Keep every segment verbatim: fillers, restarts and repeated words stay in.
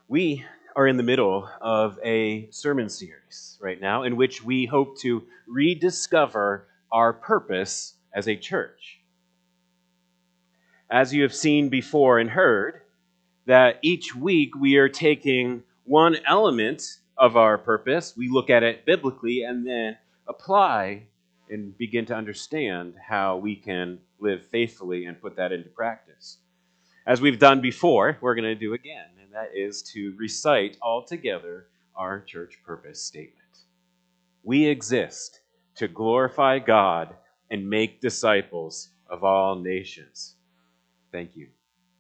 We are in the middle of a sermon series right now in which we hope to rediscover our purpose as a church. As you have seen before and heard, that each week we are taking one element of our purpose, we look at it biblically, and then apply and begin to understand how we can live faithfully and put that into practice. As we've done before, we're going to do again, and that is to recite all together our church purpose statement. We exist to glorify God and make disciples of all nations. Thank you.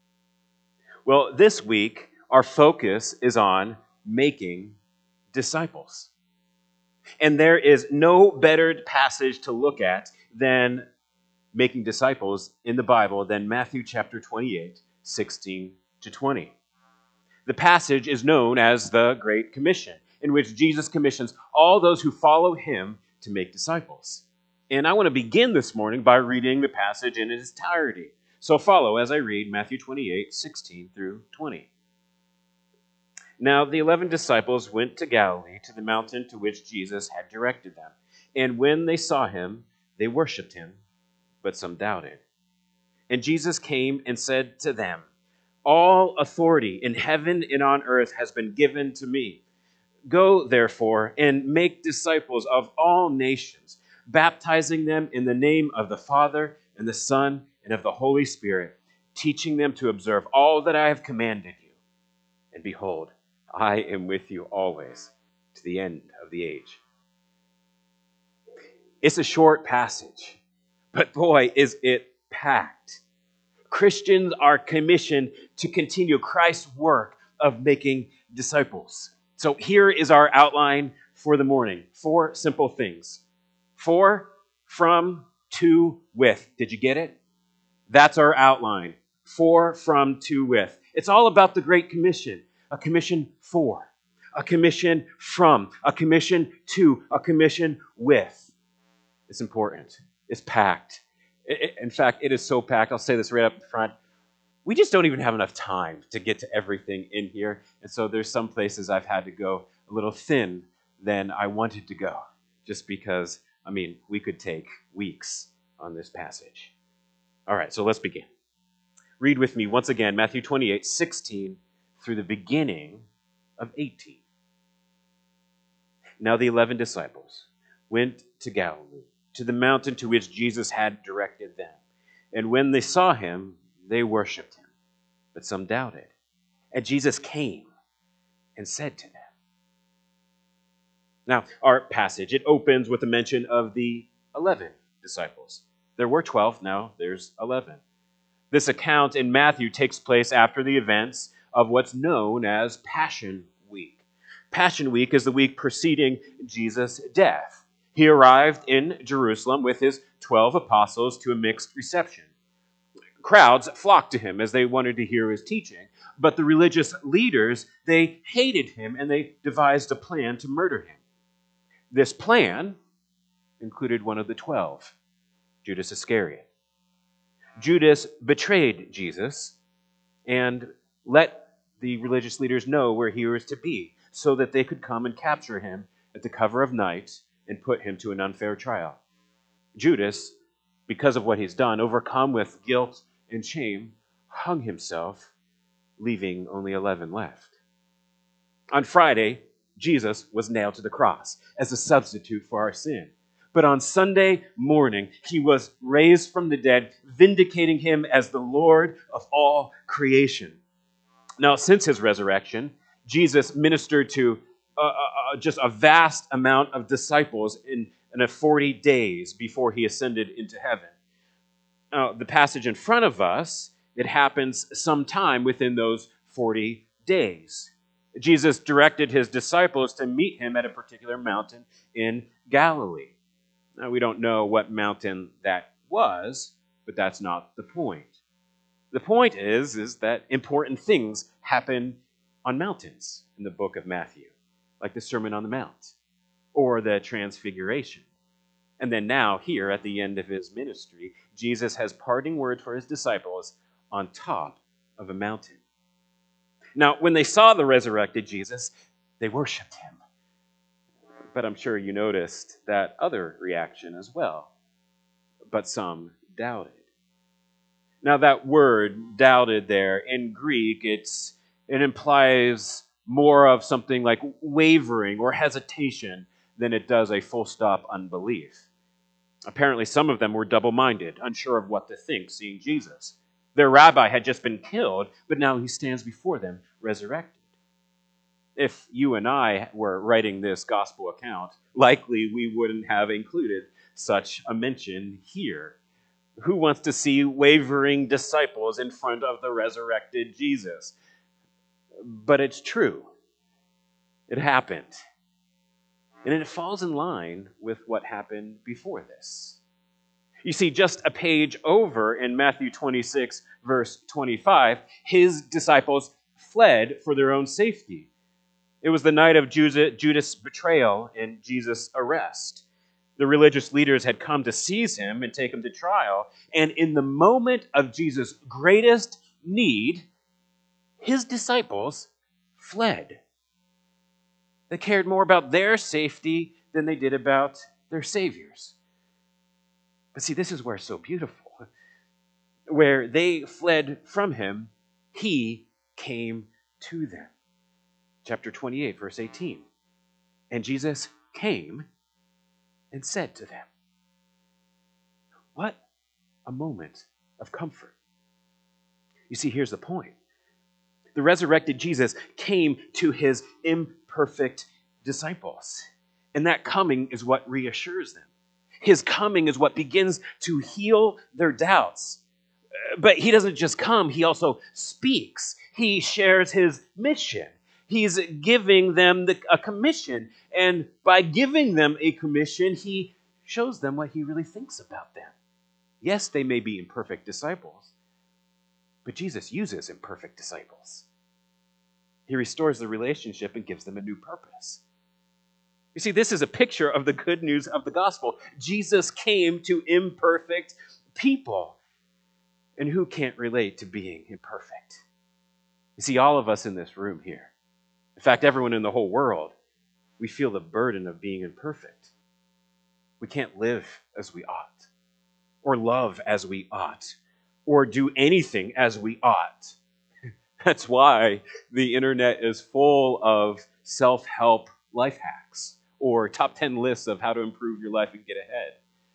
Well, this week, our focus is on making disciples. And there is no better passage to look at than making disciples in the Bible than Matthew chapter twenty-eight, sixteen to twenty. The passage is known as the Great Commission, in which Jesus commissions all those who follow him to make disciples. And I want to begin this morning by reading the passage in its entirety. So follow as I read Matthew twenty-eight, sixteen through twenty. Now the eleven disciples went to Galilee, to the mountain to which Jesus had directed them. And when they saw him, they worshipped him, but some doubted. And Jesus came and said to them, "All authority in heaven and on earth has been given to me. Go, therefore, and make disciples of all nations, baptizing them in the name of the Father and the Son and of the Holy Spirit, teaching them to observe all that I have commanded you. And behold, I am with you always to the end of the age." It's a short passage, but boy, is it packed. Christians are commissioned to continue Christ's work of making disciples. So here is our outline for the morning. Four simple things. For, from, to, with. Did you get it? That's our outline. For, from, to, with. It's all about the Great Commission. A commission for, a commission from, a commission to, a commission with. It's important. It's packed. In fact, it is so packed, I'll say this right up front, we just don't even have enough time to get to everything in here. And so there's some places I've had to go a little thin than I wanted to go, just because, I mean, we could take weeks on this passage. All right, so let's begin. Read with me once again, Matthew twenty-eight, sixteen through the beginning of eighteen. Now the eleven disciples went to Galilee, to the mountain to which Jesus had directed them. And when they saw him, they worshipped him, but some doubted. And Jesus came and said to them. Now, our passage, it opens with a mention of the eleven disciples. There were twelve, now there's eleven. This account in Matthew takes place after the events of what's known as Passion Week. Passion Week is the week preceding Jesus' death. He arrived in Jerusalem with his twelve apostles to a mixed reception. Crowds flocked to him as they wanted to hear his teaching, but the religious leaders, they hated him and they devised a plan to murder him. This plan included one of the twelve, Judas Iscariot. Judas betrayed Jesus and let the religious leaders know where he was to be so that they could come and capture him at the cover of night and put him to an unfair trial. Judas, because of what he's done, overcome with guilt and shame, hung himself, leaving only eleven left. On Friday, Jesus was nailed to the cross as a substitute for our sin. But on Sunday morning, he was raised from the dead, vindicating him as the Lord of all creation. Now, since his resurrection, Jesus ministered to uh, uh, just a vast amount of disciples in, in a forty days before he ascended into heaven. Now, the passage in front of us, it happens sometime within those forty days. Jesus directed his disciples to meet him at a particular mountain in Galilee. Now, we don't know what mountain that was, but that's not the point. The point is, is that important things happen on mountains in the book of Matthew, like the Sermon on the Mount or the Transfiguration. And then now, here at the end of his ministry, Jesus has parting words for his disciples on top of a mountain. Now, when they saw the resurrected Jesus, they worshiped him. But I'm sure you noticed that other reaction as well. But some doubted. Now, that word doubted there in Greek, it's it implies more of something like wavering or hesitation than it does a full stop unbelief. Apparently, some of them were double-minded, unsure of what to think, seeing Jesus. Their rabbi had just been killed, but now he stands before them, resurrected. If you and I were writing this gospel account, likely we wouldn't have included such a mention here. Who wants to see wavering disciples in front of the resurrected Jesus? But it's true. It happened. And it falls in line with what happened before this. You see, just a page over in Matthew twenty-six, verse twenty-five, his disciples fled for their own safety. It was the night of Judas' betrayal and Jesus' arrest. The religious leaders had come to seize him and take him to trial. And in the moment of Jesus' greatest need, his disciples fled. They cared more about their safety than they did about their Savior's. But see, this is where it's so beautiful. Where they fled from him, he came to them. Chapter twenty-eight, verse eighteen. And Jesus came and said to them. What a moment of comfort. You see, here's the point. The resurrected Jesus came to his imperfect disciples. And that coming is what reassures them. His coming is what begins to heal their doubts. But he doesn't just come, he also speaks. He shares his mission. He's giving them the, a commission. And by giving them a commission, he shows them what he really thinks about them. Yes, they may be imperfect disciples, but Jesus uses imperfect disciples. He restores the relationship and gives them a new purpose. You see, this is a picture of the good news of the gospel. Jesus came to imperfect people. And who can't relate to being imperfect? You see, all of us in this room here, in fact, everyone in the whole world, we feel the burden of being imperfect. We can't live as we ought, or love as we ought, or do anything as we ought. That's why the internet is full of self-help life hacks, or top ten lists of how to improve your life and get ahead.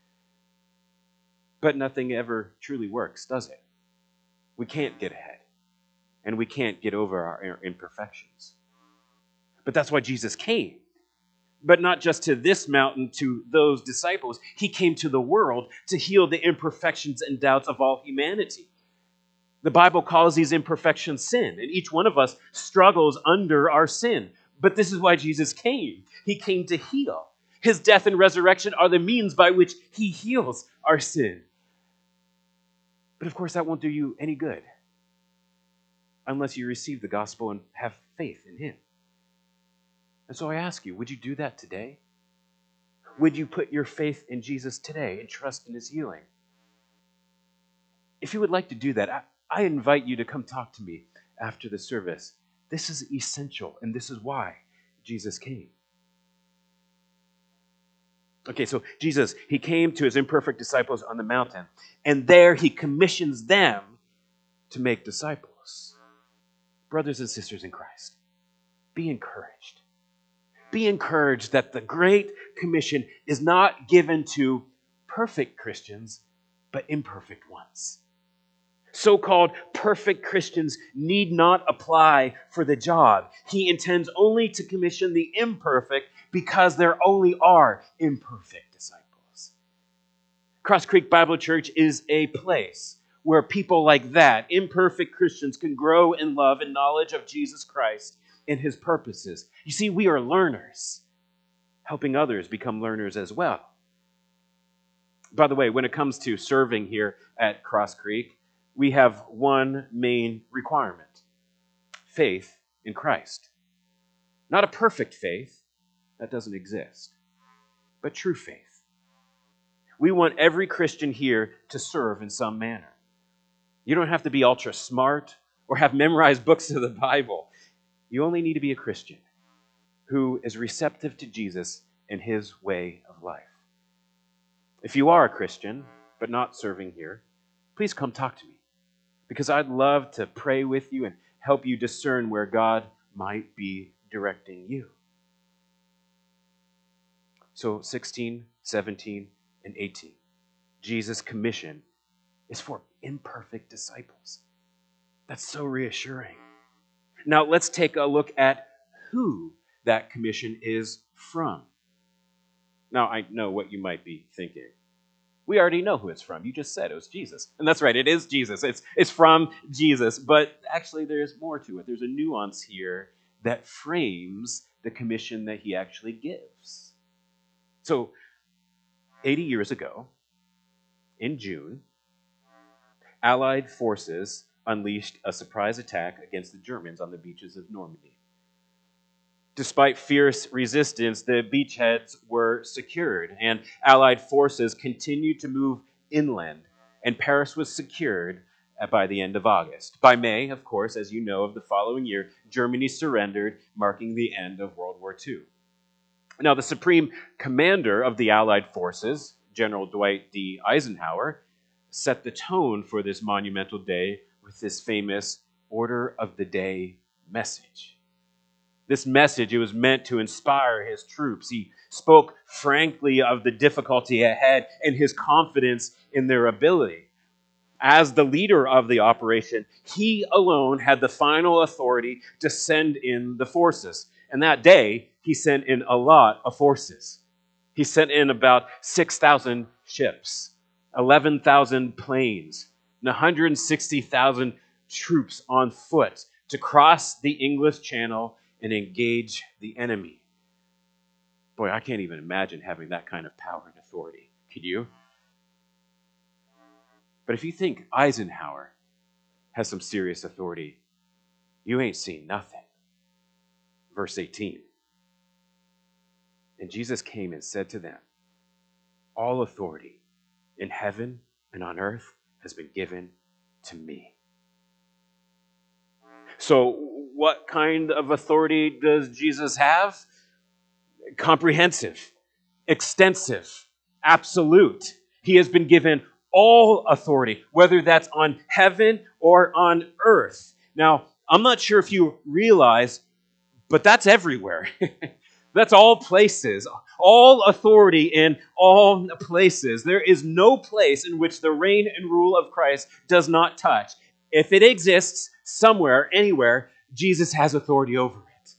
But nothing ever truly works, does it? We can't get ahead, and we can't get over our imperfections. But that's why Jesus came. But not just to this mountain, to those disciples. He came to the world to heal the imperfections and doubts of all humanity. The Bible calls these imperfections sin, and each one of us struggles under our sin. But this is why Jesus came. He came to heal. His death and resurrection are the means by which he heals our sin. But of course, that won't do you any good unless you receive the gospel and have faith in him. And so I ask you, would you do that today? Would you put your faith in Jesus today and trust in his healing? If you would like to do that, I, I invite you to come talk to me after the service. This is essential, and this is why Jesus came. Okay, so Jesus, he came to his imperfect disciples on the mountain, and there he commissions them to make disciples. Brothers and sisters in Christ, be encouraged. Be encouraged that the Great Commission is not given to perfect Christians, but imperfect ones. So-called perfect Christians need not apply for the job. He intends only to commission the imperfect because there only are imperfect disciples. Cross Creek Bible Church is a place where people like that, imperfect Christians, can grow in love and knowledge of Jesus Christ and his purposes. You see, we are learners, helping others become learners as well. By the way, when it comes to serving here at Cross Creek, we have one main requirement: faith in Christ. Not a perfect faith, that doesn't exist, but true faith. We want every Christian here to serve in some manner. You don't have to be ultra smart or have memorized books of the Bible. You only need to be a Christian who is receptive to Jesus and his way of life. If you are a Christian, but not serving here, please come talk to me, because I'd love to pray with you and help you discern where God might be directing you. So sixteen, seventeen, and eighteen. Jesus' commission is for imperfect disciples. That's so reassuring. Now let's take a look at who that commission is from. Now I know what you might be thinking. We already know who it's from. You just said it was Jesus. And that's right, it is Jesus. It's, it's from Jesus. But actually there's more to it. There's a nuance here that frames the commission that he actually gives. So eighty years ago, in June, Allied forces unleashed a surprise attack against the Germans on the beaches of Normandy. Despite fierce resistance, the beachheads were secured, and Allied forces continued to move inland, and Paris was secured by the end of August. By May, of course, as you know, of the following year, Germany surrendered, marking the end of World War Two. Now, the supreme commander of the Allied forces, General Dwight D. Eisenhower, set the tone for this monumental day with this famous Order of the Day message. This message, it was meant to inspire his troops. He spoke frankly of the difficulty ahead and his confidence in their ability. As the leader of the operation, he alone had the final authority to send in the forces. And that day, he sent in a lot of forces. He sent in about six thousand ships, eleven thousand planes, and one hundred sixty thousand troops on foot to cross the English Channel and engage the enemy. Boy, I can't even imagine having that kind of power and authority. Could you? But if you think Eisenhower has some serious authority, you ain't seen nothing. Verse eighteen. And Jesus came and said to them, all authority in heaven and on earth has been given to me. So what kind of authority does Jesus have? Comprehensive, extensive, absolute. He has been given all authority, whether that's on heaven or on earth. Now, I'm not sure if you realize, but that's everywhere. That's all places, all authority in all places. There is no place in which the reign and rule of Christ does not touch. If it exists somewhere, anywhere, Jesus has authority over it.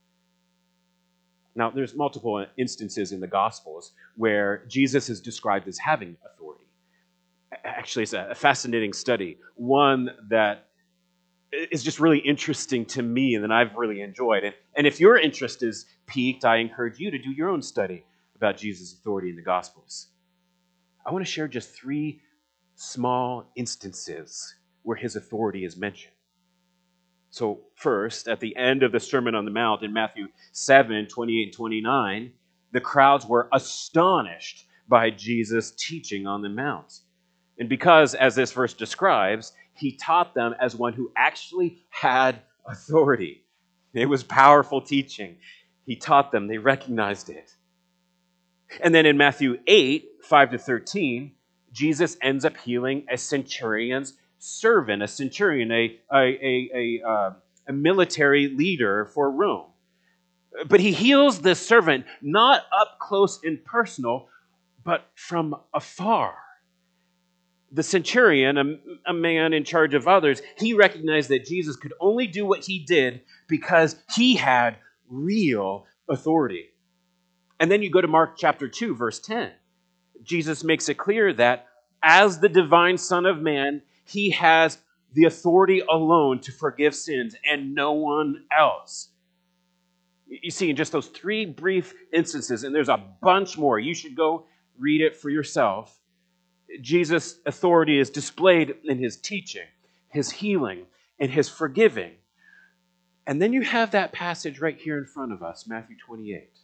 Now, there's multiple instances in the Gospels where Jesus is described as having authority. Actually, it's a fascinating study, one that is just really interesting to me and that I've really enjoyed. And, and if your interest is piqued, I encourage you to do your own study about Jesus' authority in the Gospels. I want to share just three small instances where his authority is mentioned. So first, at the end of the Sermon on the Mount in Matthew seven, twenty-eight and twenty-nine, the crowds were astonished by Jesus' teaching on the Mount. And because, as this verse describes, he taught them as one who actually had authority. It was powerful teaching. He taught them. They recognized it. And then in Matthew eight, five to thirteen, Jesus ends up healing a centurion's servant, a centurion, a, a, a, a, uh, a military leader for Rome. But he heals this servant not up close and personal, but from afar. The centurion, a, a man in charge of others, he recognized that Jesus could only do what he did because he had real authority. And then you go to Mark chapter two, verse ten. Jesus makes it clear that as the divine Son of Man, he has the authority alone to forgive sins and no one else. You see, in just those three brief instances, and there's a bunch more, you should go read it for yourself. Jesus' authority is displayed in his teaching, his healing, and his forgiving. And then you have that passage right here in front of us, Matthew twenty-eight.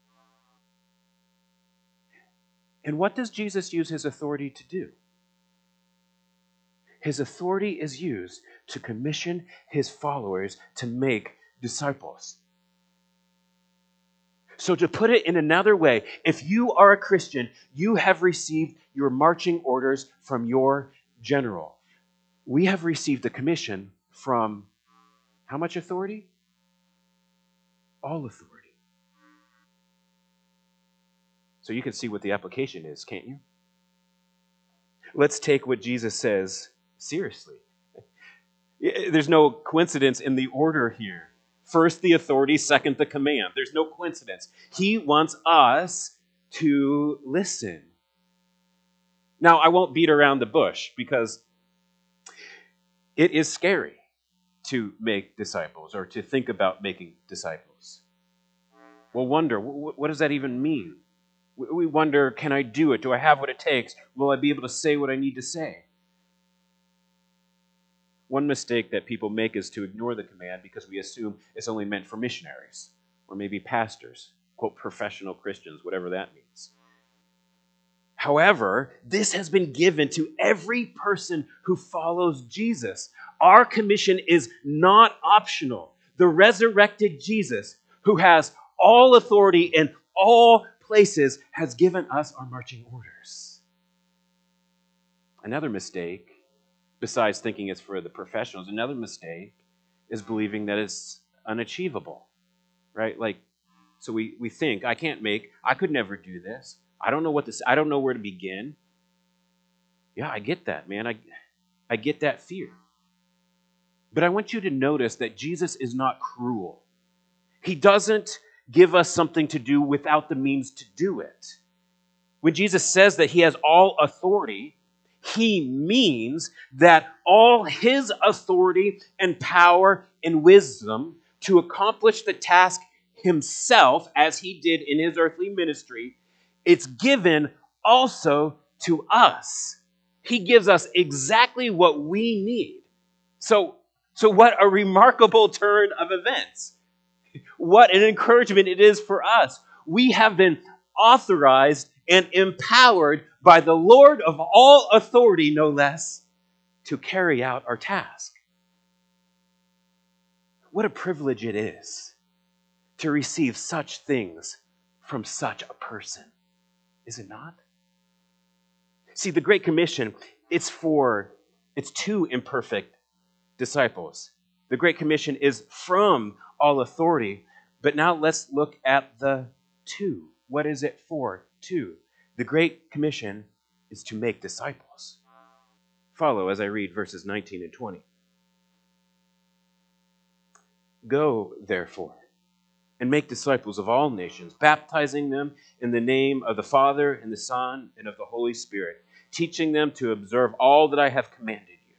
And what does Jesus use his authority to do? His authority is used to commission his followers to make disciples. So to put it in another way, if you are a Christian, you have received your marching orders from your general. We have received a commission from how much authority? All authority. So you can see what the application is, can't you? Let's take what Jesus says seriously. There's no coincidence in the order here. First the authority, second the command. There's no coincidence. He wants us to listen. Now, I won't beat around the bush because it is scary to make disciples or to think about making disciples. We'll wonder, what does that even mean? We wonder, can I do it? Do I have what it takes? Will I be able to say what I need to say? One mistake that people make is to ignore the command because we assume it's only meant for missionaries or maybe pastors, quote, professional Christians, whatever that means. However, this has been given to every person who follows Jesus. Our commission is not optional. The resurrected Jesus, who has all authority in all places, has given us our marching orders. Another mistake, besides thinking it's for the professionals, another mistake is believing that it's unachievable, right? Like, so we, we think, I can't make, I could never do this. I don't know what this, I don't know where to begin. Yeah, I get that, man. I, I get that fear. But I want you to notice that Jesus is not cruel. He doesn't give us something to do without the means to do it. When Jesus says that he has all authority, he means that all his authority and power and wisdom to accomplish the task himself, as he did in his earthly ministry, it's given also to us. He gives us exactly what we need. So, so what a remarkable turn of events. What an encouragement it is for us. We have been authorized and empowered by the Lord of all authority, no less, to carry out our task. What a privilege it is to receive such things from such a person, is it not? See, the Great Commission, it's for, it's to imperfect disciples. The Great Commission is from all authority. But now let's look at the to. What is it for? To. The Great Commission is to make disciples. Follow as I read verses nineteen and twenty. Go, therefore, and make disciples of all nations, baptizing them in the name of the Father and the Son and of the Holy Spirit, teaching them to observe all that I have commanded you.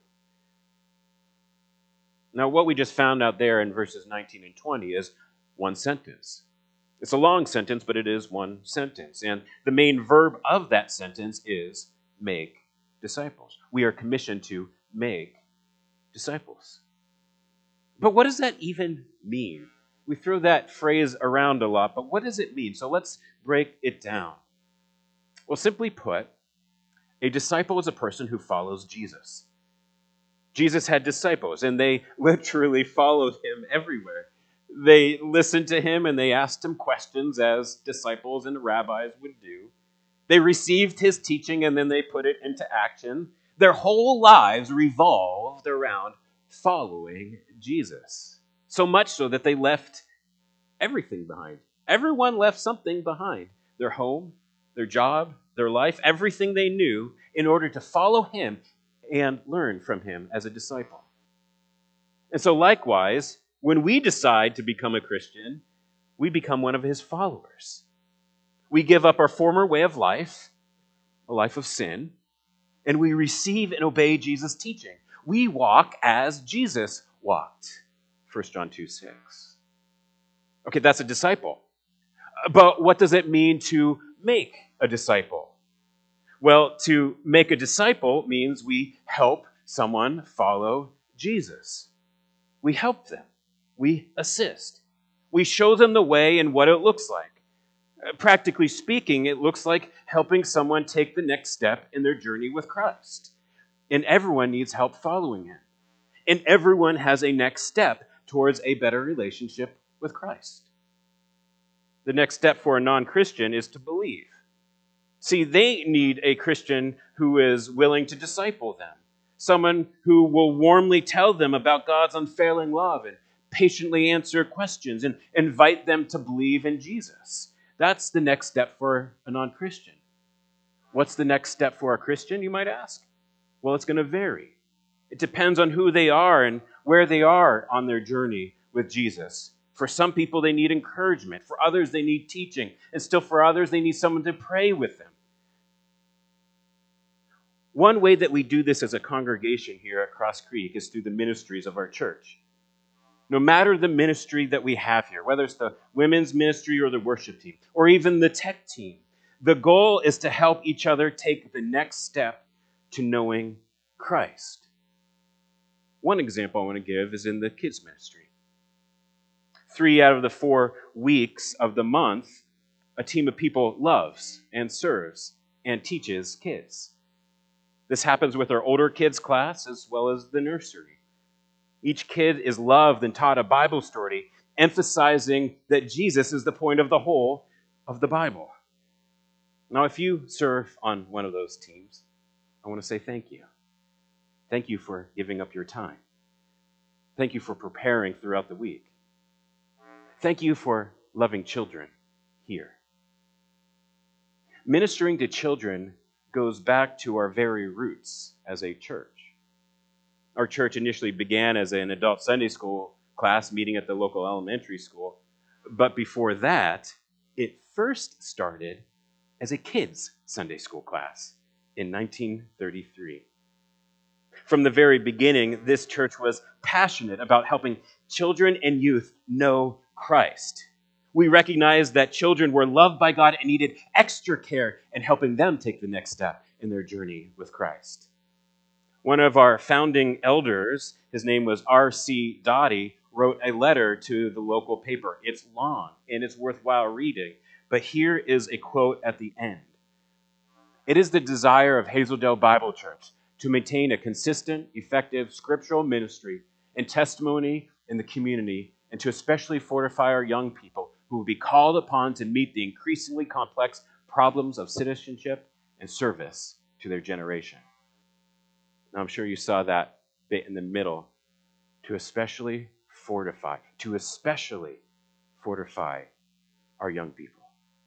Now, what we just found out there in verses nineteen and twenty is one sentence. It's a long sentence, but it is one sentence. And the main verb of that sentence is make disciples. We are commissioned to make disciples. But what does that even mean? We throw that phrase around a lot, but what does it mean? So let's break it down. Well, simply put, a disciple is a person who follows Jesus. Jesus had disciples, and they literally followed him everywhere. They listened to him, and they asked him questions, as disciples and rabbis would do. They received his teaching, and then they put it into action. Their whole lives revolved around following Jesus. So much so that they left everything behind. Everyone left something behind. Their home, their job, their life, everything they knew in order to follow him and learn from him as a disciple. And so likewise, when we decide to become a Christian, we become one of his followers. We give up our former way of life, a life of sin, and we receive and obey Jesus' teaching. We walk as Jesus walked. First John two six. Okay, that's a disciple. But what does it mean to make a disciple? Well, to make a disciple means we help someone follow Jesus. We help them. We assist. We show them the way and what it looks like. Practically speaking, it looks like helping someone take the next step in their journey with Christ. And everyone needs help following him. And everyone has a next step towards a better relationship with Christ. The next step for a non-Christian is to believe. See, they need a Christian who is willing to disciple them, someone who will warmly tell them about God's unfailing love and patiently answer questions and invite them to believe in Jesus. That's the next step for a non-Christian. What's the next step for a Christian, you might ask? Well, it's going to vary. It depends on who they are and where they are on their journey with Jesus. For some people, they need encouragement. For others, they need teaching. And still for others, they need someone to pray with them. One way that we do this as a congregation here at Cross Creek is through the ministries of our church. No matter the ministry that we have here, whether it's the women's ministry or the worship team, or even the tech team, the goal is to help each other take the next step to knowing Christ. One example I want to give is in the kids ministry. Three out of the four weeks of the month, a team of people loves and serves and teaches kids. This happens with our older kids class as well as the nursery. Each kid is loved and taught a Bible story, emphasizing that Jesus is the point of the whole of the Bible. Now, if you serve on one of those teams, I want to say thank you. Thank you for giving up your time. Thank you for preparing throughout the week. Thank you for loving children here. Ministering to children goes back to our very roots as a church. Our church initially began as an adult Sunday school class meeting at the local elementary school, but before that, it first started as a kids' Sunday school class in nineteen thirty-three. From the very beginning, this church was passionate about helping children and youth know Christ. We recognized that children were loved by God and needed extra care in helping them take the next step in their journey with Christ. One of our founding elders, his name was R C Dottie, wrote a letter to the local paper. It's long and it's worthwhile reading, but here is a quote at the end. It is the desire of Hazeldale Bible Church to maintain a consistent, effective scriptural ministry and testimony in the community, and to especially fortify our young people who will be called upon to meet the increasingly complex problems of citizenship and service to their generation. Now, I'm sure you saw that bit in the middle. To especially fortify, to especially fortify our young people.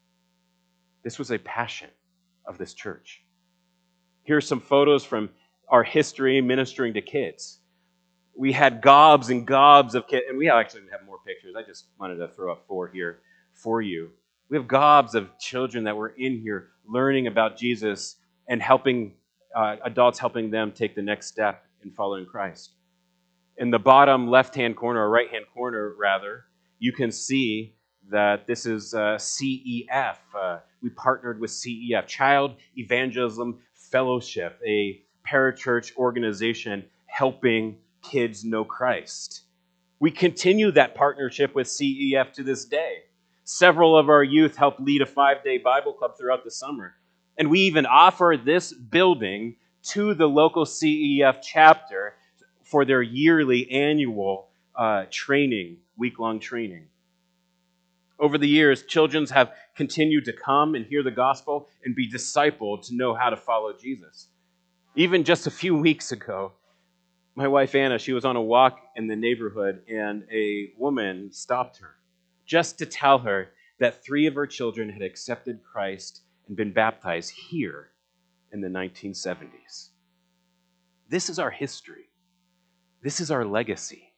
This was a passion of this church. Here are some photos from our history ministering to kids. We had gobs and gobs of kids, and we actually have more pictures. I just wanted to throw up four here for you. We have gobs of children that were in here learning about Jesus and helping uh, adults helping them take the next step in following Christ. In the bottom left-hand corner, or right-hand corner rather, you can see that this is uh, C E F. Uh, we partnered with C E F, Child Evangelism Fellowship, a parachurch organization helping kids know Christ. We continue that partnership with C E F to this day. Several of our youth help lead a five-day Bible club throughout the summer. And we even offer this building to the local C E F chapter for their yearly annual uh, training, week-long training. Over the years, children have continued to come and hear the gospel and be discipled to know how to follow Jesus. Even just a few weeks ago, my wife Anna, she was on a walk in the neighborhood and a woman stopped her just to tell her that three of her children had accepted Christ and been baptized here in the nineteen seventies. This is our history. This is our legacy.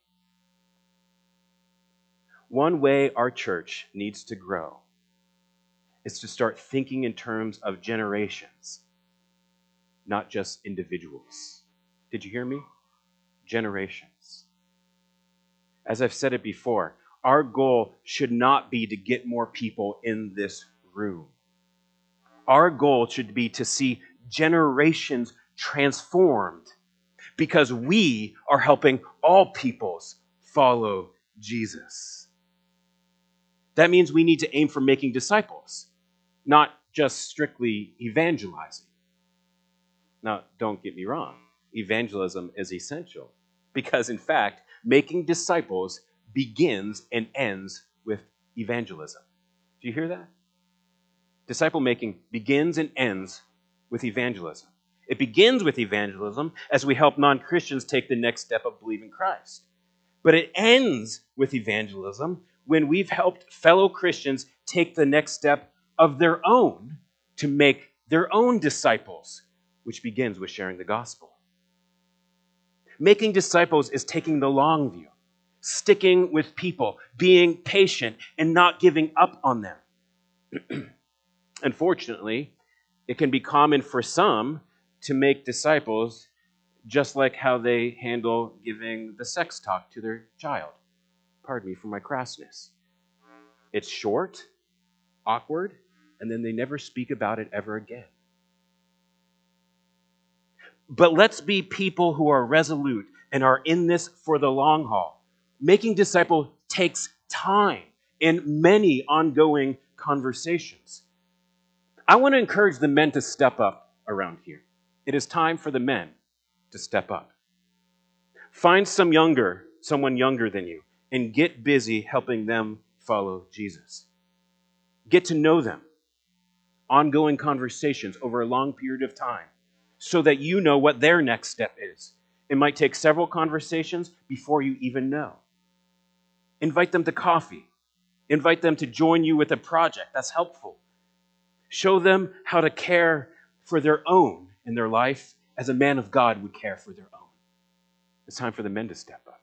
One way our church needs to grow is to start thinking in terms of generations, not just individuals. Did you hear me? Generations. As I've said it before, our goal should not be to get more people in this room. Our goal should be to see generations transformed because we are helping all peoples follow Jesus. That means we need to aim for making disciples, not just strictly evangelizing. Now, don't get me wrong. Evangelism is essential because, in fact, making disciples begins and ends with evangelism. Do you hear that? Disciple making begins and ends with evangelism. It begins with evangelism as we help non-Christians take the next step of believing Christ. But it ends with evangelism when we've helped fellow Christians take the next step of their own to make their own disciples, which begins with sharing the gospel. Making disciples is taking the long view, sticking with people, being patient, and not giving up on them. Unfortunately, it can be common for some to make disciples just like how they handle giving the sex talk to their child. Pardon me for my crassness. It's short, awkward, and then they never speak about it ever again. But let's be people who are resolute and are in this for the long haul. Making disciples takes time and many ongoing conversations. I want to encourage the men to step up around here. It is time for the men to step up. Find some younger, someone younger than you, and get busy helping them follow Jesus. Get to know them. Ongoing conversations over a long period of time so that you know what their next step is. It might take several conversations before you even know. Invite them to coffee. Invite them to join you with a project. That's helpful. Show them how to care for their own in their life as a man of God would care for their own. It's time for the men to step up.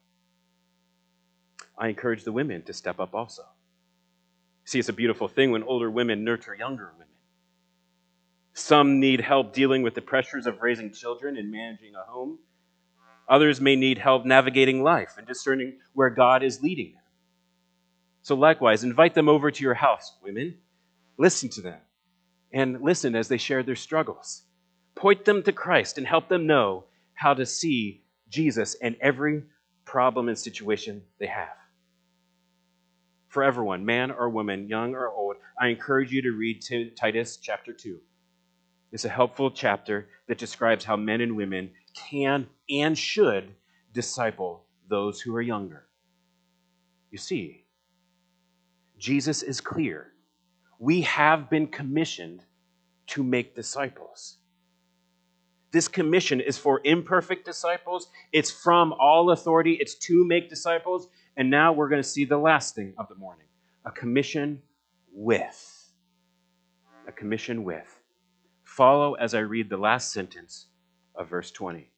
I encourage the women to step up also. See, it's a beautiful thing when older women nurture younger women. Some need help dealing with the pressures of raising children and managing a home. Others may need help navigating life and discerning where God is leading them. So likewise, invite them over to your house, women. Listen to them and listen as they share their struggles. Point them to Christ and help them know how to see Jesus in every problem and situation they have. For everyone, man or woman, young or old, I encourage you to read Titus chapter two. It's a helpful chapter that describes how men and women can and should disciple those who are younger. You see, Jesus is clear. We have been commissioned to make disciples. This commission is for imperfect disciples. It's from all authority. It's to make disciples. And now we're going to see the last thing of the morning. A commission with. A commission with. Follow as I read the last sentence of verse twenty.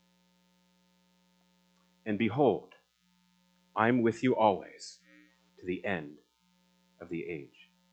And behold, I'm with you always to the end of the age.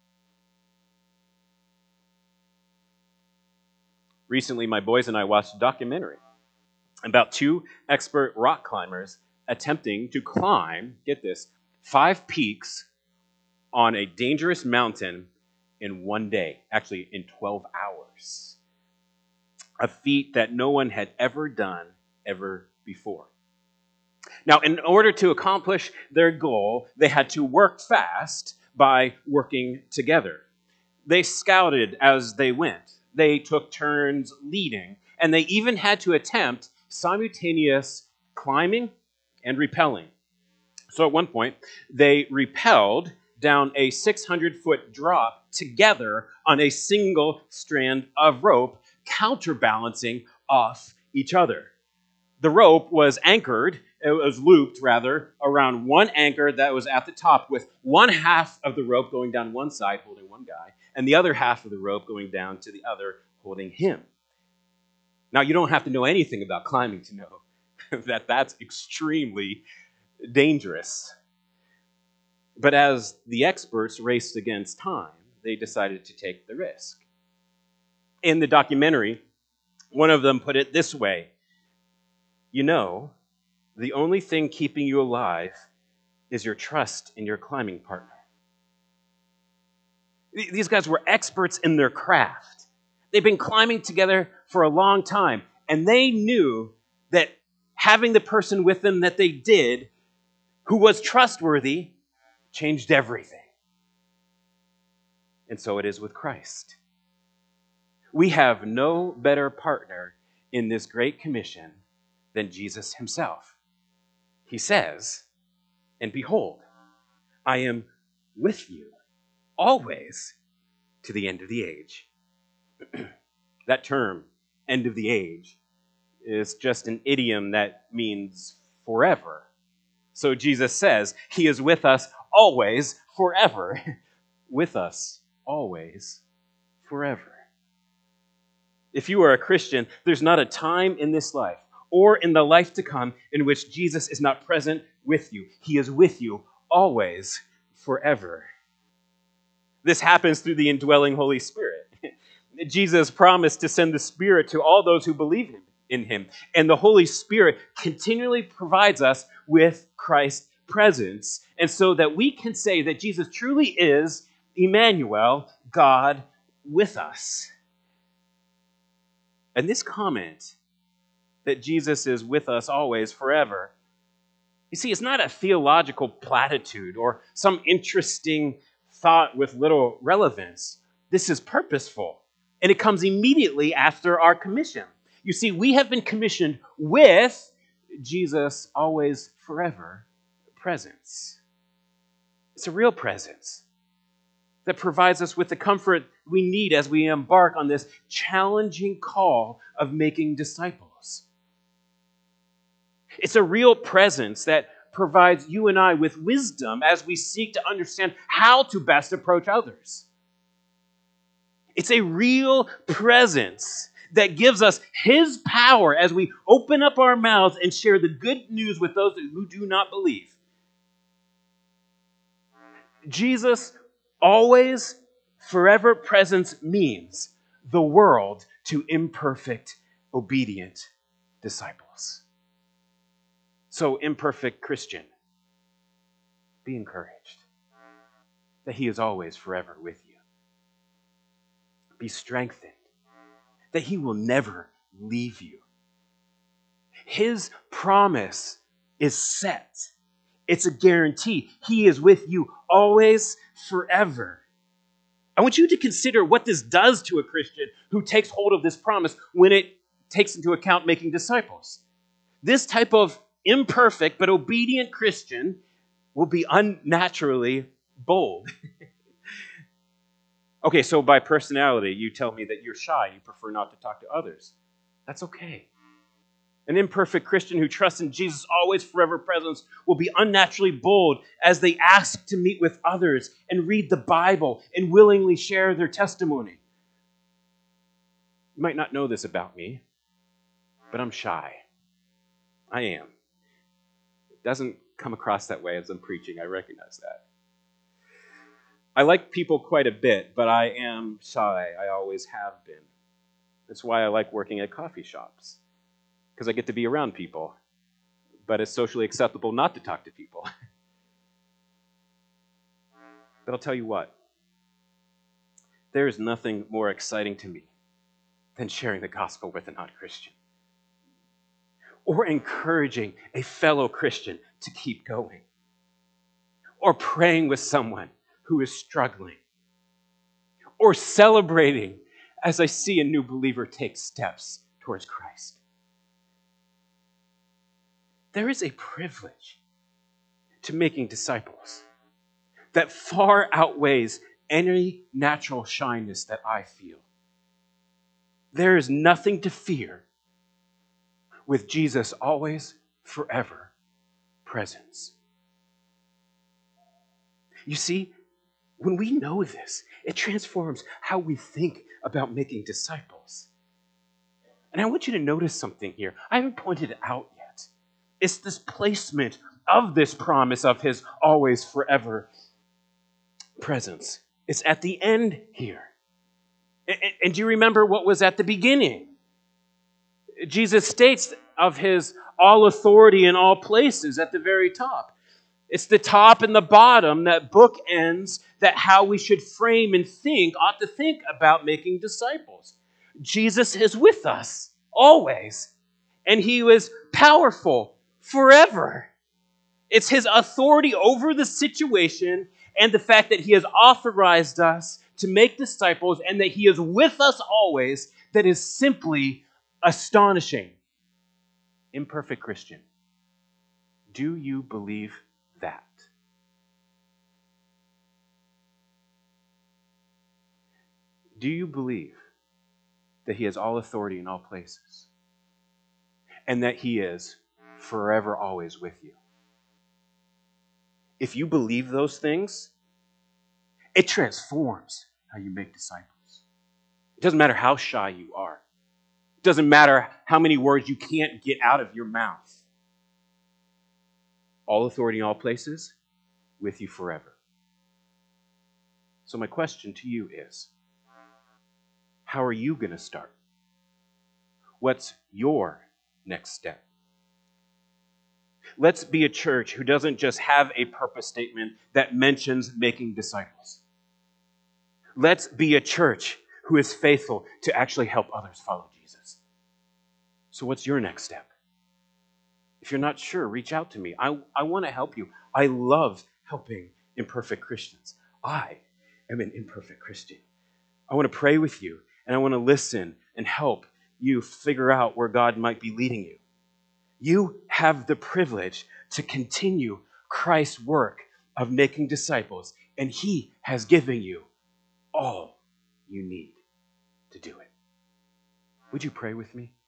Recently, my boys and I watched a documentary about two expert rock climbers attempting to climb, get this, five peaks on a dangerous mountain in one day, actually in twelve hours. A feat that no one had ever done ever before. Now, in order to accomplish their goal, they had to work fast by working together. They scouted as they went. They took turns leading, and they even had to attempt simultaneous climbing and rappelling. So at one point, they rappelled down a six hundred foot drop together on a single strand of rope, counterbalancing off each other. The rope was anchored, it was looped rather, around one anchor that was at the top, with one half of the rope going down one side holding one guy, and the other half of the rope going down to the other holding him. Now, you don't have to know anything about climbing to know that that's extremely dangerous. But as the experts raced against time, they decided to take the risk. In the documentary, one of them put it this way: you know, the only thing keeping you alive is your trust in your climbing partner. These guys were experts in their craft. They've been climbing together for a long time, and they knew that having the person with them that they did, who was trustworthy, changed everything. And so it is with Christ. We have no better partner in this great commission than Jesus himself. He says, And behold, I am with you always to the end of the age. That term, end of the age, is just an idiom that means forever. So Jesus says he is with us always, forever. With us always, forever. If you are a Christian, there's not a time in this life or in the life to come in which Jesus is not present with you. He is with you always, forever. This happens through the indwelling Holy Spirit. Jesus promised to send the Spirit to all those who believe in him. And the Holy Spirit continually provides us with Christ's presence. And so that we can say that Jesus truly is Emmanuel, God with us. And this comment that Jesus is with us always, forever, you see, it's not a theological platitude or some interesting thought with little relevance. This is purposeful, and it comes immediately after our commission. You see, we have been commissioned with Jesus always, forever presence. It's a real presence that provides us with the comfort we need as we embark on this challenging call of making disciples. It's a real presence that provides you and I with wisdom as we seek to understand how to best approach others. It's a real presence that gives us his power as we open up our mouths and share the good news with those who do not believe. Jesus' always, forever presence means the world to imperfect, obedient disciples. So, imperfect Christian, be encouraged that he is always forever with you. Be strengthened that he will never leave you. His promise is set. It's a guarantee. He is with you always, forever. I want you to consider what this does to a Christian who takes hold of this promise when it takes into account making disciples. This type of imperfect but obedient Christian will be unnaturally bold. Okay, so by personality, you tell me that you're shy, you prefer not to talk to others. That's okay. An imperfect Christian who trusts in Jesus' always forever presence will be unnaturally bold as they ask to meet with others and read the Bible and willingly share their testimony. You might not know this about me, but I'm shy. I am. It doesn't come across that way as I'm preaching. I recognize that. I like people quite a bit, but I am shy. I always have been. That's why I like working at coffee shops, because I get to be around people, but it's socially acceptable not to talk to people. But I'll tell you what, there is nothing more exciting to me than sharing the gospel with a non-Christian, or encouraging a fellow Christian to keep going, or praying with someone who is struggling, or celebrating as I see a new believer take steps towards Christ. There is a privilege to making disciples that far outweighs any natural shyness that I feel. There is nothing to fear with Jesus' always, forever presence. You see, when we know this, it transforms how we think about making disciples. And I want you to notice something here. I haven't pointed it out yet. It's this placement of this promise of his always, forever presence. It's at the end here. And, and do you remember what was at the beginning? Jesus states of his all authority in all places at the very top. It's the top and the bottom that bookends that how we should frame and think, ought to think about making disciples. Jesus is with us always, and he was powerful forever. It's his authority over the situation and the fact that he has authorized us to make disciples and that he is with us always that is simply astonishing. Imperfect Christian, do you believe that? Do you believe that he has all authority in all places and that he is forever always with you? If you believe those things, it transforms how you make disciples. It doesn't matter how shy you are. It doesn't matter how many words you can't get out of your mouth. All authority in all places, with you forever. So my question to you is, how are you going to start? What's your next step? Let's be a church who doesn't just have a purpose statement that mentions making disciples. Let's be a church who is faithful to actually help others follow Jesus. So what's your next step? If you're not sure, reach out to me. I, I want to help you. I love helping imperfect Christians. I am an imperfect Christian. I want to pray with you, and I want to listen and help you figure out where God might be leading you. You have the privilege to continue Christ's work of making disciples, and he has given you all you need to do it. Would you pray with me?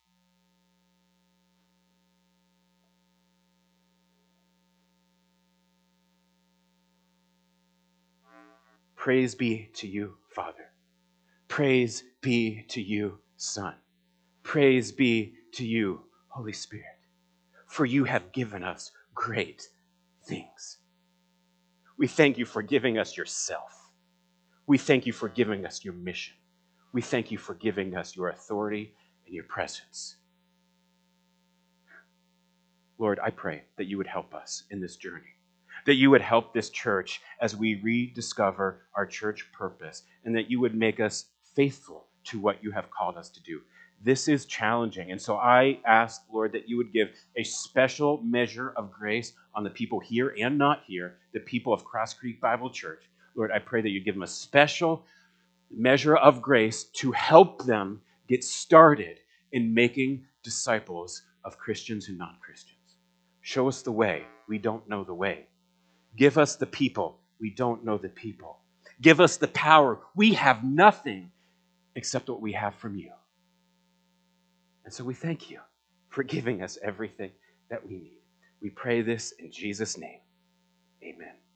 Praise be to you, Father. Praise be to you, Son. Praise be to you, Holy Spirit. For you have given us great things. We thank you for giving us yourself. We thank you for giving us your mission. We thank you for giving us your authority and your presence. Lord, I pray that you would help us in this journey, that you would help this church as we rediscover our church purpose, and that you would make us faithful to what you have called us to do. This is challenging, and so I ask, Lord, that you would give a special measure of grace on the people here and not here, the people of Cross Creek Bible Church. Lord, I pray that you give them a special measure of grace to help them get started in making disciples of Christians and non-Christians. Show us the way. We don't know the way. Give us the people. We don't know the people. Give us the power. We have nothing except what we have from you. And so we thank you for giving us everything that we need. We pray this in Jesus' name. Amen.